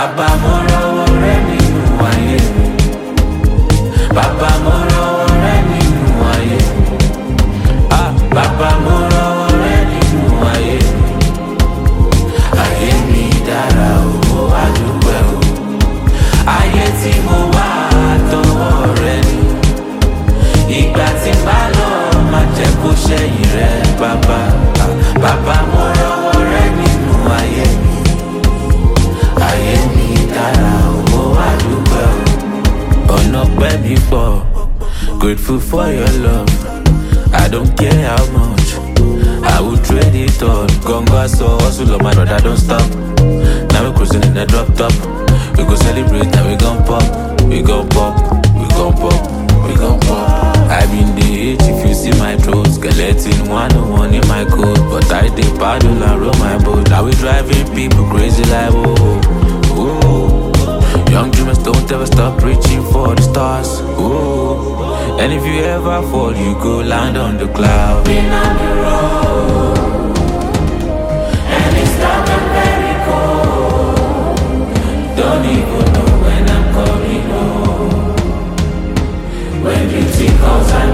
Baba mo rọ́wọ́ rẹ nínú ayé mi. Baba mo rọ́wọ́ rẹ nínú ayé mi. Baba mo rọ́wọ́ rẹ nínú ayé mi. Ayé mi dára o, adúpẹ́ o. Ayé tí mo wá tọwọ́ rẹ ni. Ìgbà tí bá lọ máa jẹ́ kó ṣẹ̀yìn rẹ bàbá. Baba mo rọ́wọ́ rẹ nínú ayé mi. Ayé mi dára o, adúpẹ́ o. Ọ̀nà pẹ́ mi pọ̀, grateful for your love. I don't care how much, I will trade it all. Gonga so hustle on my brother, don't stop. Now we cruising in the drop top. We go celebrate, now we gon' pop. We gon' pop, we gon' pop, we gon' pop. I been the H if you see my throat. Skeleton 101 in my code. But I dey paddle and roll my boat. Now we driving people crazy like oh. Young dreamers don't ever stop reaching for the stars. Oh, and if you ever fall, you go land on the cloud. Been on the road, and it's dark and very cold. Don't even know when I'm coming home. When beauty calls, I